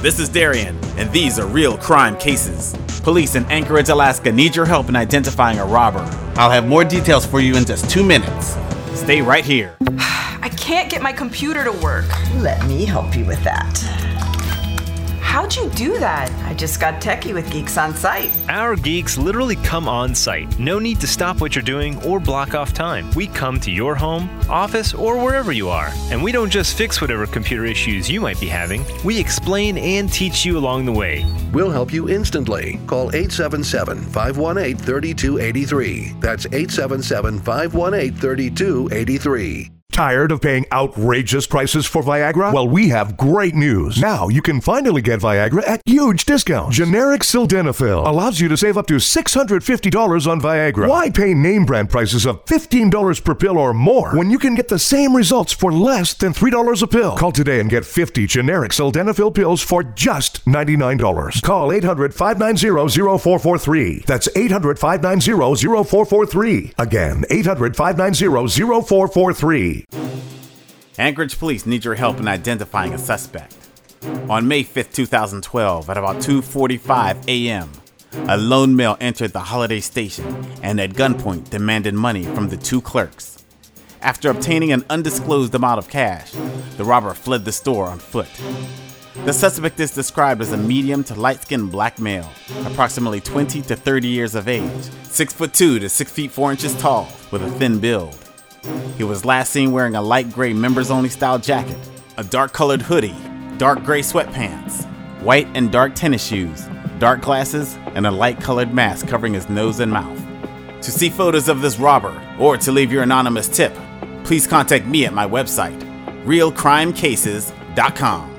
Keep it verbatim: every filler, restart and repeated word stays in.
This is Darian, and these are real crime cases. Police in Anchorage, Alaska need your help in identifying a robber. I'll have more details for you in just two minutes. Stay right here. I can't get my computer to work. Let me help you with that. How'd you do that? I just got techie with Geeks on Site. Our geeks literally come on site. No need to stop what you're doing or block off time. We come to your home, office, or wherever you are. And we don't just fix whatever computer issues you might be having. We explain and teach you along the way. We'll help you instantly. Call eight seven seven, five one eight, three two eight three. That's eight seven seven, five one eight, three two eight three. Tired of paying outrageous prices for Viagra? Well, we have great news. Now you can finally get Viagra at huge discounts. Generic Sildenafil allows you to save up to six hundred fifty dollars on Viagra. Why pay name brand prices of fifteen dollars per pill or more when you can get the same results for less than three dollars a pill? Call today and get fifty generic Sildenafil pills for just ninety-nine dollars. Call eight hundred, five nine zero, zero four four three. That's eight hundred, five nine zero, zero four four three. Again, eight hundred, five nine zero, zero four four three. Anchorage police need your help in identifying a suspect. On May fifth, twenty twelve, at about two forty-five a.m., a lone male entered the Holiday Station and at gunpoint demanded money from the two clerks. After obtaining an undisclosed amount of cash, the robber fled the store on foot. The suspect is described as a medium to light-skinned black male, approximately twenty to thirty years of age, six foot two to six feet four inches tall, with a thin build. He was last seen wearing a light gray members-only style jacket, a dark-colored hoodie, dark gray sweatpants, white and dark tennis shoes, dark glasses, and a light-colored mask covering his nose and mouth. To see photos of this robber, or to leave your anonymous tip, please contact me at my website, real crime cases dot com.